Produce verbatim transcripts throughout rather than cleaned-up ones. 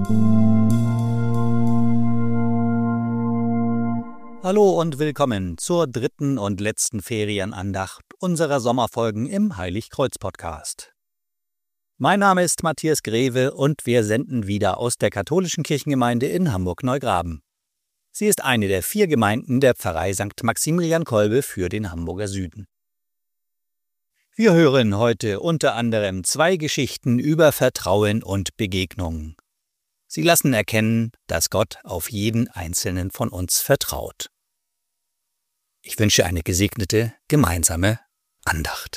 Hallo und willkommen zur dritten und letzten Ferienandacht unserer Sommerfolgen im Heiligkreuz-Podcast. Mein Name ist Matthias Greve und wir senden wieder aus der katholischen Kirchengemeinde in Hamburg-Neugraben. Sie ist eine der vier Gemeinden der Pfarrei Sankt Maximilian Kolbe für den Hamburger Süden. Wir hören heute unter anderem zwei Geschichten über Vertrauen und Begegnung. Sie lassen erkennen, dass Gott auf jeden einzelnen von uns vertraut. Ich wünsche eine gesegnete, gemeinsame Andacht.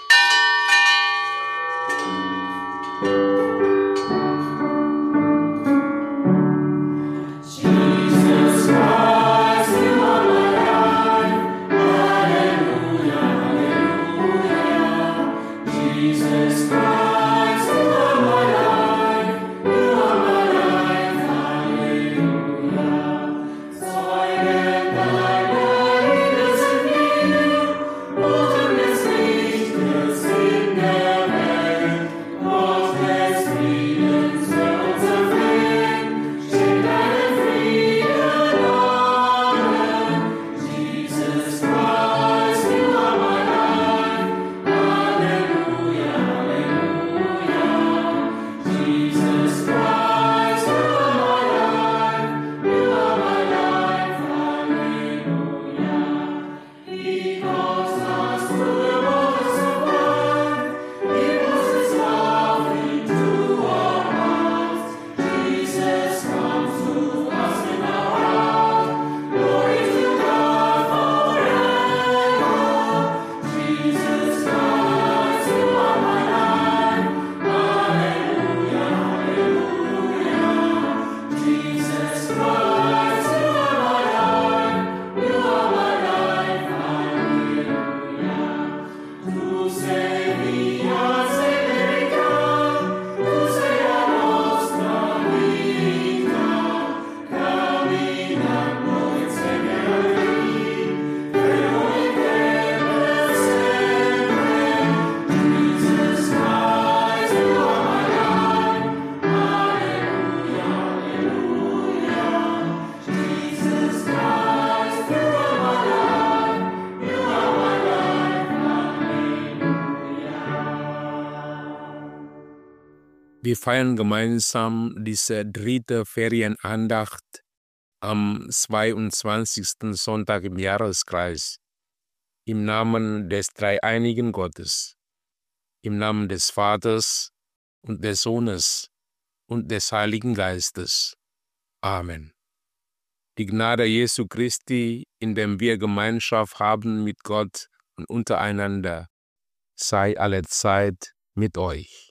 Wir feiern gemeinsam diese dritte Ferienandacht am zweiundzwanzigsten Sonntag im Jahreskreis. Im Namen des dreieinigen Gottes, im Namen des Vaters und des Sohnes und des Heiligen Geistes. Amen. Die Gnade Jesu Christi, in dem wir Gemeinschaft haben mit Gott und untereinander, sei allezeit mit euch.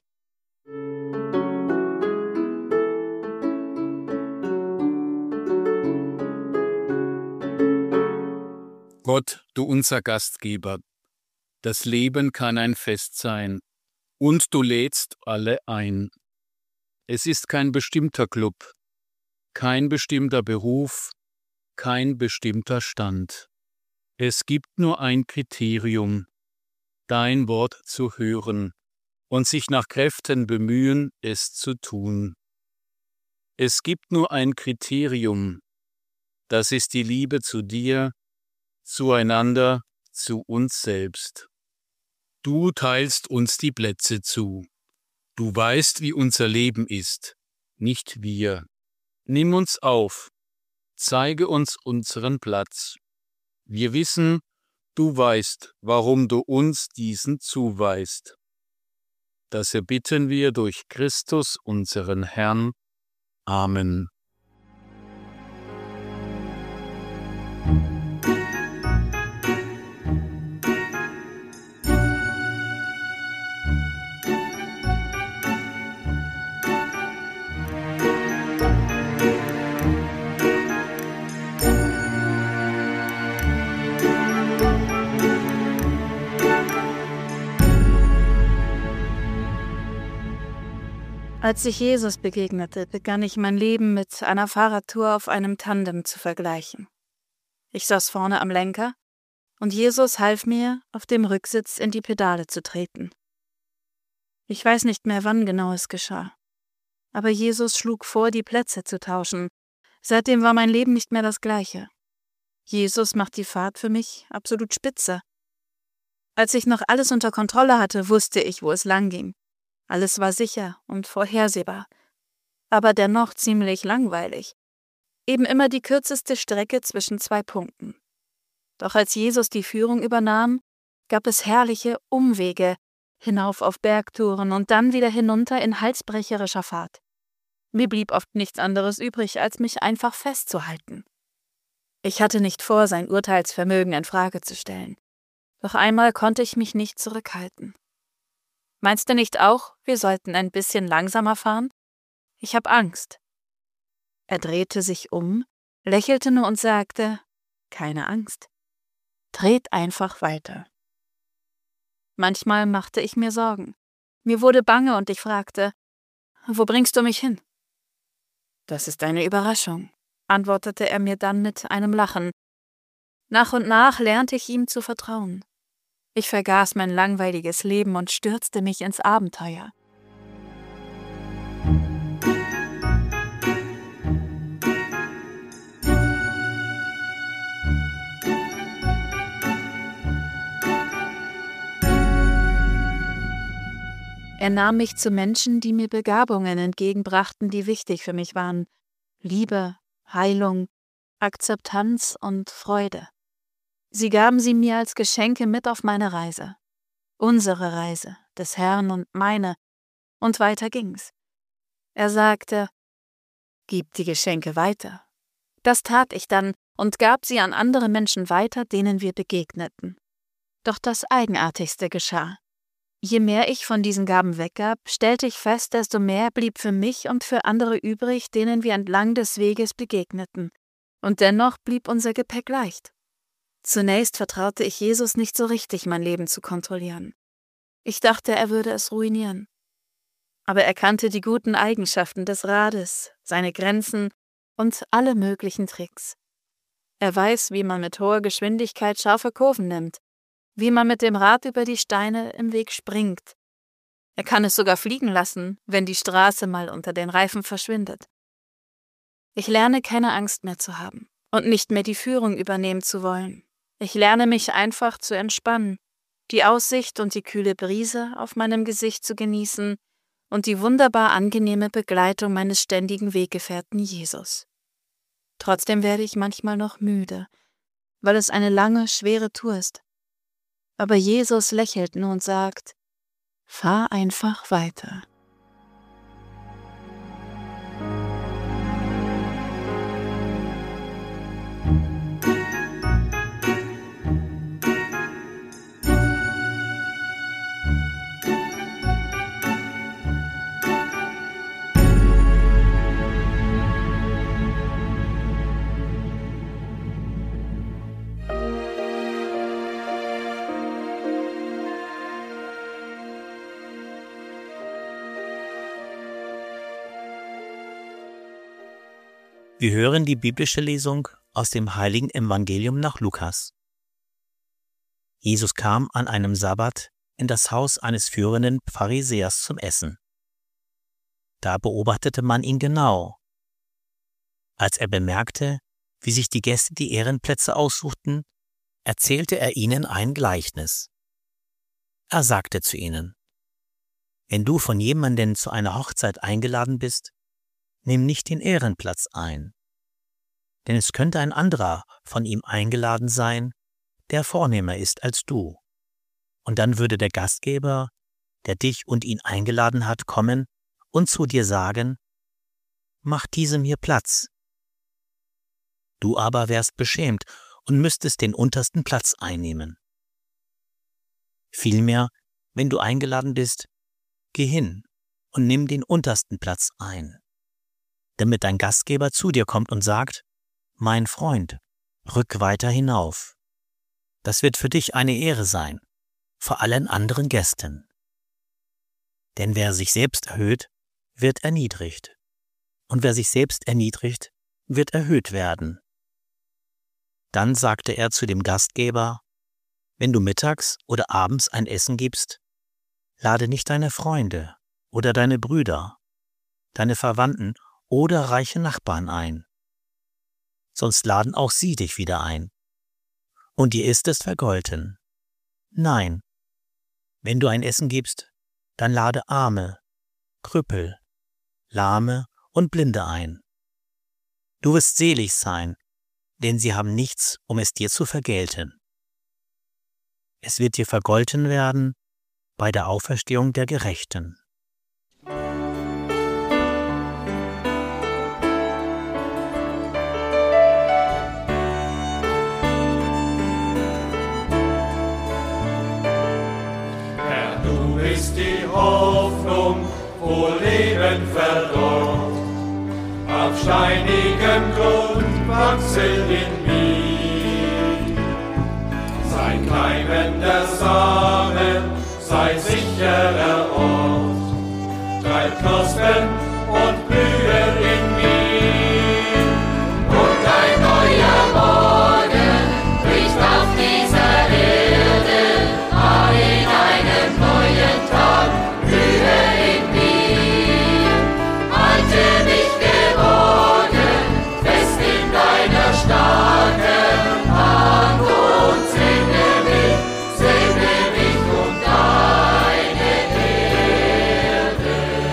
Gott, du unser Gastgeber, das Leben kann ein Fest sein, und du lädst alle ein. Es ist kein bestimmter Club, kein bestimmter Beruf, kein bestimmter Stand. Es gibt nur ein Kriterium, dein Wort zu hören und sich nach Kräften bemühen, es zu tun. Es gibt nur ein Kriterium, das ist die Liebe zu dir, zueinander, zu uns selbst. Du teilst uns die Plätze zu. Du weißt, wie unser Leben ist, nicht wir. Nimm uns auf, zeige uns unseren Platz. Wir wissen, du weißt, warum du uns diesen zuweist. Das erbitten wir durch Christus, unseren Herrn. Amen. Als ich Jesus begegnete, begann ich mein Leben mit einer Fahrradtour auf einem Tandem zu vergleichen. Ich saß vorne am Lenker und Jesus half mir, auf dem Rücksitz in die Pedale zu treten. Ich weiß nicht mehr, wann genau es geschah. Aber Jesus schlug vor, die Plätze zu tauschen. Seitdem war mein Leben nicht mehr das gleiche. Jesus macht die Fahrt für mich absolut spitze. Als ich noch alles unter Kontrolle hatte, wusste ich, wo es lang ging. Alles war sicher und vorhersehbar. Aber dennoch ziemlich langweilig. Eben immer die kürzeste Strecke zwischen zwei Punkten. Doch als Jesus die Führung übernahm, gab es herrliche Umwege, hinauf auf Bergtouren und dann wieder hinunter in halsbrecherischer Fahrt. Mir blieb oft nichts anderes übrig, als mich einfach festzuhalten. Ich hatte nicht vor, sein Urteilsvermögen in Frage zu stellen. Doch einmal konnte ich mich nicht zurückhalten. Meinst du nicht auch, wir sollten ein bisschen langsamer fahren? Ich hab Angst. Er drehte sich um, lächelte nur und sagte, keine Angst. Dreht einfach weiter. Manchmal machte ich mir Sorgen. Mir wurde bange und ich fragte, wo bringst du mich hin? Das ist eine Überraschung, antwortete er mir dann mit einem Lachen. Nach und nach lernte ich ihm zu vertrauen. Ich vergaß mein langweiliges Leben und stürzte mich ins Abenteuer. Er nahm mich zu Menschen, die mir Begabungen entgegenbrachten, die wichtig für mich waren. Liebe, Heilung, Akzeptanz und Freude. Sie gaben sie mir als Geschenke mit auf meine Reise. Unsere Reise, des Herrn und meine. Und weiter ging's. Er sagte, gib die Geschenke weiter. Das tat ich dann und gab sie an andere Menschen weiter, denen wir begegneten. Doch das Eigenartigste geschah. Je mehr ich von diesen Gaben weggab, stellte ich fest, desto mehr blieb für mich und für andere übrig, denen wir entlang des Weges begegneten. Und dennoch blieb unser Gepäck leicht. Zunächst vertraute ich Jesus nicht so richtig, mein Leben zu kontrollieren. Ich dachte, er würde es ruinieren. Aber er kannte die guten Eigenschaften des Rades, seine Grenzen und alle möglichen Tricks. Er weiß, wie man mit hoher Geschwindigkeit scharfe Kurven nimmt, wie man mit dem Rad über die Steine im Weg springt. Er kann es sogar fliegen lassen, wenn die Straße mal unter den Reifen verschwindet. Ich lerne, keine Angst mehr zu haben und nicht mehr die Führung übernehmen zu wollen. Ich lerne mich einfach zu entspannen, die Aussicht und die kühle Brise auf meinem Gesicht zu genießen und die wunderbar angenehme Begleitung meines ständigen Weggefährten Jesus. Trotzdem werde ich manchmal noch müde, weil es eine lange, schwere Tour ist. Aber Jesus lächelt nur und sagt, fahr einfach weiter. Wir hören die biblische Lesung aus dem heiligen Evangelium nach Lukas. Jesus kam an einem Sabbat in das Haus eines führenden Pharisäers zum Essen. Da beobachtete man ihn genau. Als er bemerkte, wie sich die Gäste die Ehrenplätze aussuchten, erzählte er ihnen ein Gleichnis. Er sagte zu ihnen: Wenn du von jemandem zu einer Hochzeit eingeladen bist, nimm nicht den Ehrenplatz ein, denn es könnte ein anderer von ihm eingeladen sein, der vornehmer ist als du. Und dann würde der Gastgeber, der dich und ihn eingeladen hat, kommen und zu dir sagen: Mach diesem hier Platz. Du aber wärst beschämt und müsstest den untersten Platz einnehmen. Vielmehr, wenn du eingeladen bist, geh hin und nimm den untersten Platz ein, damit dein Gastgeber zu dir kommt und sagt: Mein Freund, rück weiter hinauf. Das wird für dich eine Ehre sein, vor allen anderen Gästen. Denn wer sich selbst erhöht, wird erniedrigt. Und wer sich selbst erniedrigt, wird erhöht werden. Dann sagte er zu dem Gastgeber: Wenn du mittags oder abends ein Essen gibst, lade nicht deine Freunde oder deine Brüder deine Verwandten oder reiche Nachbarn ein. Sonst laden auch sie dich wieder ein. Und dir ist es vergolten. Nein, wenn du ein Essen gibst, dann lade Arme, Krüppel, Lahme und Blinde ein. Du wirst selig sein, denn sie haben nichts, um es dir zu vergelten. Es wird dir vergolten werden bei der Auferstehung der Gerechten. Herr, du bist die Hoffnung, wo Leben verdorrt. Auf steinigem Grund wachsen in mir. Sei keimender Samen, sei sicherer Ort. Treib Knospen und Blühe in mir. Und ein neuer Morgen bricht auf dieser Erde, ah, in einem neuen Tag, Blühe in mir. Halte mich geborgen, fest in deiner starken Hand und segne mich, segne mich um deine Erde.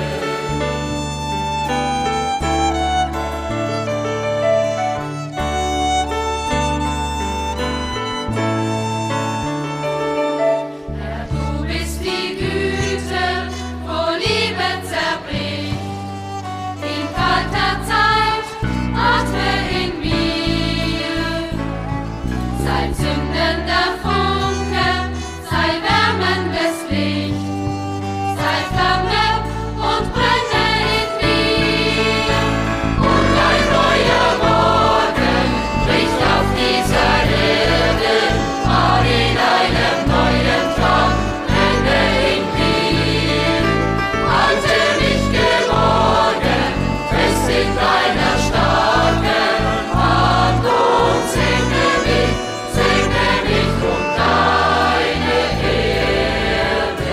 Herr, du bist die Güte, wo Liebe zerbricht. In kalter Zeit atme in mir. Sei zündender Funke, sei wärmendes Licht. Sei Flamme und brenne in mir. Und ein neuer Morgen bricht auf dieser Erde, ah, in einem neuen Tag, brenne in mir. Halte mich geborgen, fest in deiner starken Hand und segne mich, segne mich um deine Erde.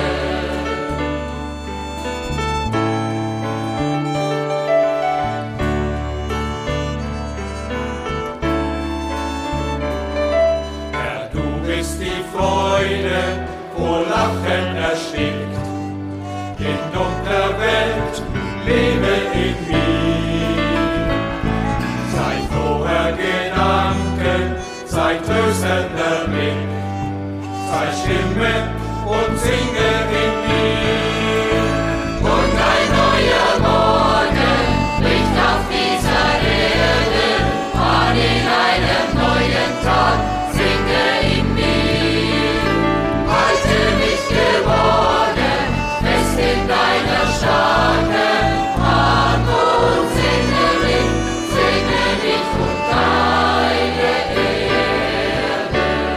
Herr, du bist die Freude, wo Lachen erstickt. In dunkler Welt lebe in mir. Sei froher Gedanken, sei tröstender Blick. Sei Stimme und singe in mir. Und ein neuer Morgen bricht auf dieser Erde, an in einem neuen Tag, singe in mir. Halte mich geborgen, fest in deiner starken Hand und segne mich, segne mich um deine Erde.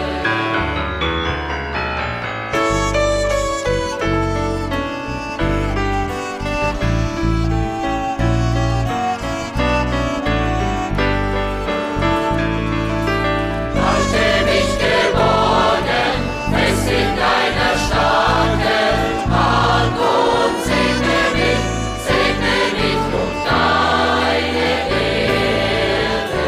Halte mich geborgen, fest in deiner starken Hand und segne mich, segne mich um deine Erde.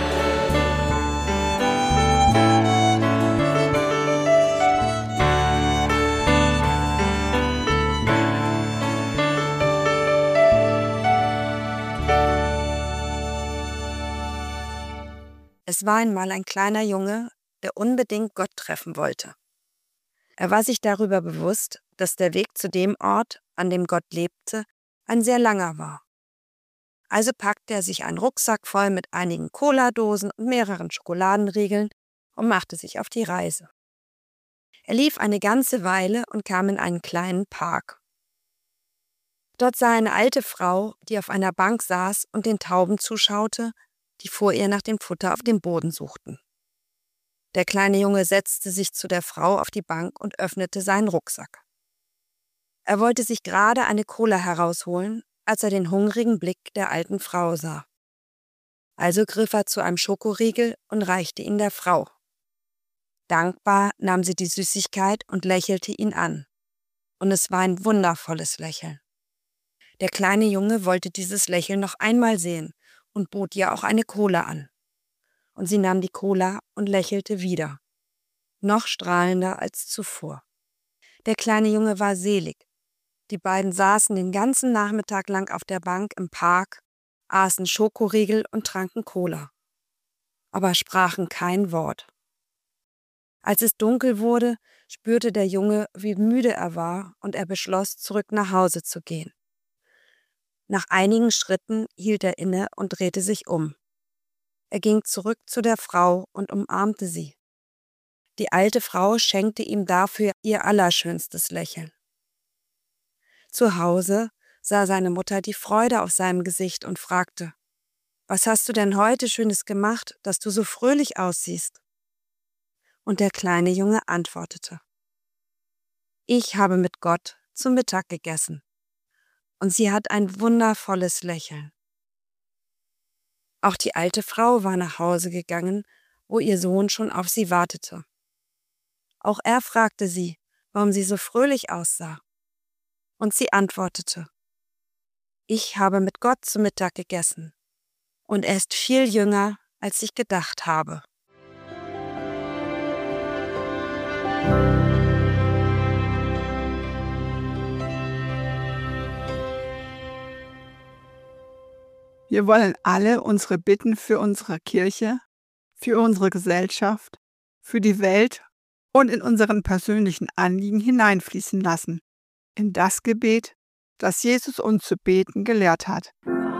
Es war einmal ein kleiner Junge, der unbedingt Gott treffen wollte. Er war sich darüber bewusst, dass der Weg zu dem Ort, an dem Gott lebte, ein sehr langer war. Also packte er sich einen Rucksack voll mit einigen Cola-Dosen und mehreren Schokoladenriegeln und machte sich auf die Reise. Er lief eine ganze Weile und kam in einen kleinen Park. Dort sah er eine alte Frau, die auf einer Bank saß und den Tauben zuschaute, die vor ihr nach dem Futter auf dem Boden suchten. Der kleine Junge setzte sich zu der Frau auf die Bank und öffnete seinen Rucksack. Er wollte sich gerade eine Cola herausholen, als er den hungrigen Blick der alten Frau sah. Also griff er zu einem Schokoriegel und reichte ihn der Frau. Dankbar nahm sie die Süßigkeit und lächelte ihn an. Und es war ein wundervolles Lächeln. Der kleine Junge wollte dieses Lächeln noch einmal sehen und bot ihr auch eine Cola an. Und sie nahm die Cola und lächelte wieder, noch strahlender als zuvor. Der kleine Junge war selig. Die beiden saßen den ganzen Nachmittag lang auf der Bank im Park, aßen Schokoriegel und tranken Cola, aber sprachen kein Wort. Als es dunkel wurde, spürte der Junge, wie müde er war, und er beschloss, zurück nach Hause zu gehen. Nach einigen Schritten hielt er inne und drehte sich um. Er ging zurück zu der Frau und umarmte sie. Die alte Frau schenkte ihm dafür ihr allerschönstes Lächeln. Zu Hause sah seine Mutter die Freude auf seinem Gesicht und fragte: »Was hast du denn heute Schönes gemacht, dass du so fröhlich aussiehst?« Und der kleine Junge antwortete: »Ich habe mit Gott zu Mittag gegessen.« Und sie hat ein wundervolles Lächeln. Auch die alte Frau war nach Hause gegangen, wo ihr Sohn schon auf sie wartete. Auch er fragte sie, warum sie so fröhlich aussah. Und sie antwortete: »Ich habe mit Gott zu Mittag gegessen, und er ist viel jünger, als ich gedacht habe.« Wir wollen alle unsere Bitten für unsere Kirche, für unsere Gesellschaft, für die Welt und in unseren persönlichen Anliegen hineinfließen lassen, in das Gebet, das Jesus uns zu beten gelehrt hat.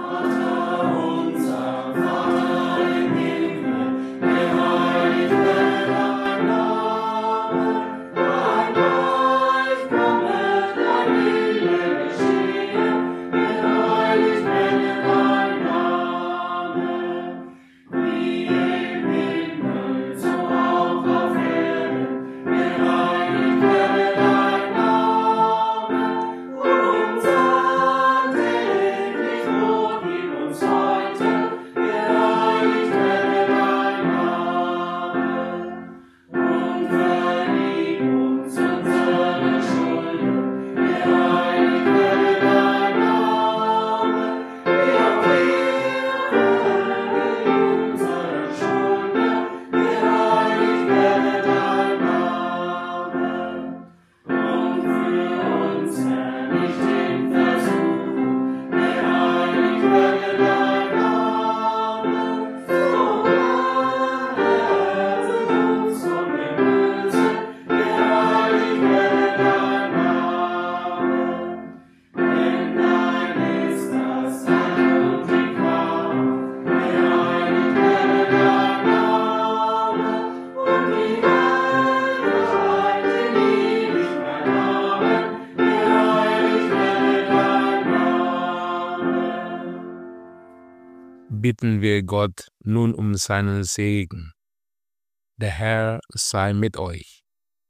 Bitten wir Gott nun um seinen Segen. Der Herr sei mit euch.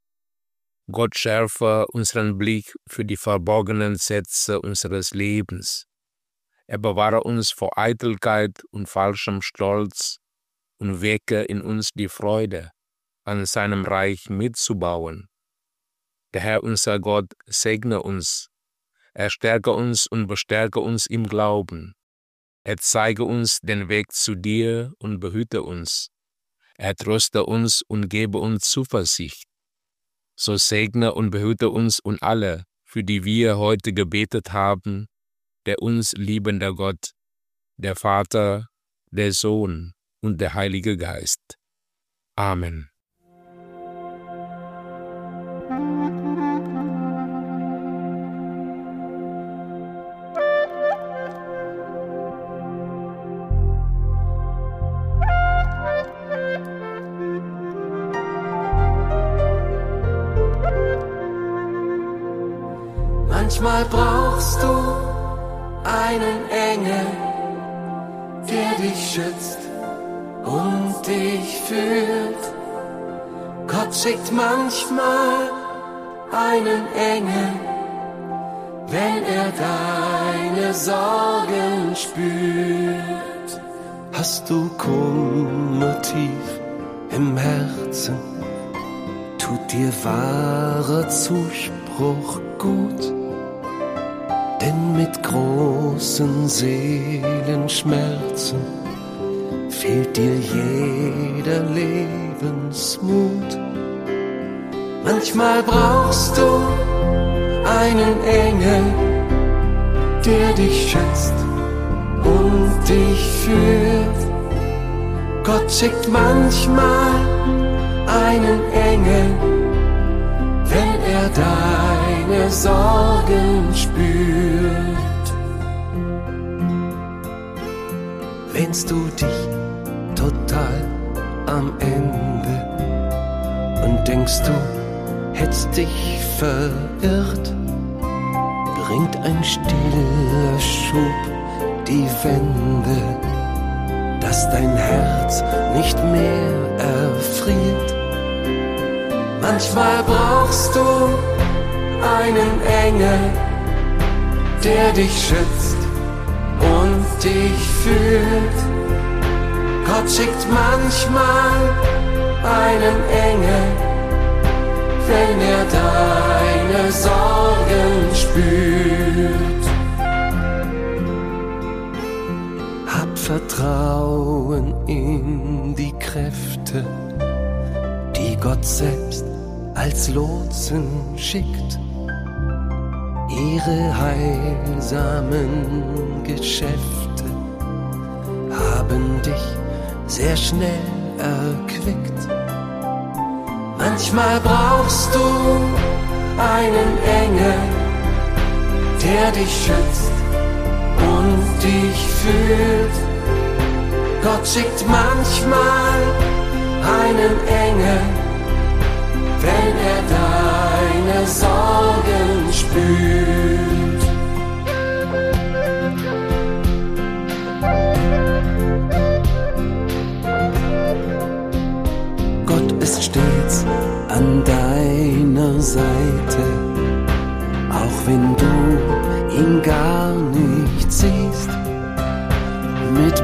Gott schärfe unseren Blick für die verborgenen Sätze unseres Lebens. Er bewahre uns vor Eitelkeit und falschem Stolz und wecke in uns die Freude, an seinem Reich mitzubauen. Der Herr unser Gott segne uns. Er stärke uns und bestärke uns im Glauben. Er zeige uns den Weg zu dir und behüte uns. Er tröste uns und gebe uns Zuversicht. So segne und behüte uns und alle, für die wir heute gebetet haben, der uns liebende Gott, der Vater, der Sohn und der Heilige Geist. Amen. Manchmal brauchst du einen Engel, der dich schützt und dich führt. Gott schickt manchmal einen Engel, wenn er deine Sorgen spürt. Hast du Kummer tief im Herzen, tut dir wahrer Zuspruch gut. denn mit großen Seelenschmerzen fehlt dir jeder Lebensmut. Manchmal brauchst du einen Engel, der dich schützt und dich führt. Gott schickt manchmal einen Engel, wenn er deine Sorgen spürt. Wähnst du dich total am Ende und denkst du, hättest dich verirrt, bringt ein stiller Schub die Wende, dass dein Herz nicht mehr erfriert. Manchmal brauchst du einen Engel, der dich schützt und dich führt. Gott schickt manchmal einen Engel, wenn er deine Sorgen spürt. Hab Vertrauen in die Kräfte, die Gott selbst als Lotsen schickt. Ihre heilsamen Geschäfte haben dich sehr schnell erquickt. Manchmal brauchst du einen Engel, der dich schützt und dich führt. Gott schickt manchmal einen Engel, wenn er deine Sorgen spürt. Gott ist stets an deiner Seite, auch wenn du ihn gar nicht siehst. Mit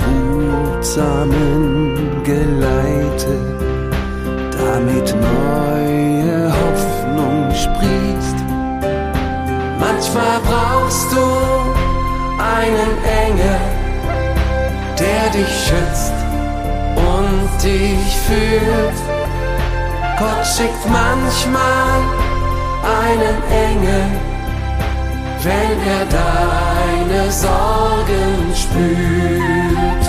behutsamen Geleite, damit neue Hoffnung sprießt. Manchmal brauchst du einen Engel, der dich schützt und dich führt. Gott schickt manchmal einen Engel, wenn er deine Sorgen spürt.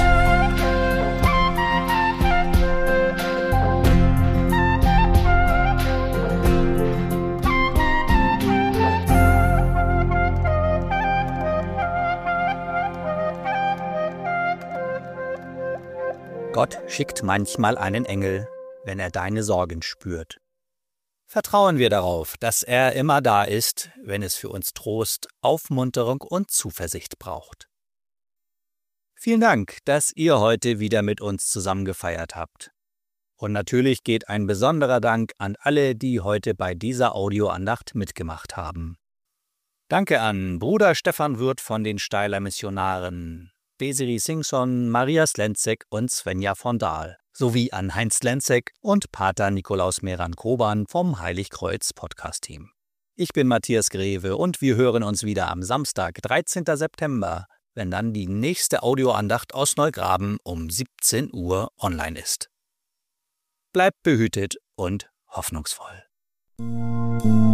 Gott schickt manchmal einen Engel, wenn er deine Sorgen spürt. Vertrauen wir darauf, dass er immer da ist, wenn es für uns Trost, Aufmunterung und Zuversicht braucht. Vielen Dank, dass ihr heute wieder mit uns zusammen gefeiert habt. Und natürlich geht ein besonderer Dank an alle, die heute bei dieser Audioandacht mitgemacht haben. Danke an Bruder Stefan Würth von den Steyler Missionaren, Desiree Singson, Maria Slenzek und Svenja von Dahl, sowie an Heinz Lenzek und Pater Nikolaus Meran-Koban vom Heiligkreuz-Podcast-Team. Ich bin Matthias Greve und wir hören uns wieder am Samstag, dreizehnten September, wenn dann die nächste Audioandacht aus Neugraben um siebzehn Uhr online ist. Bleibt behütet und hoffnungsvoll.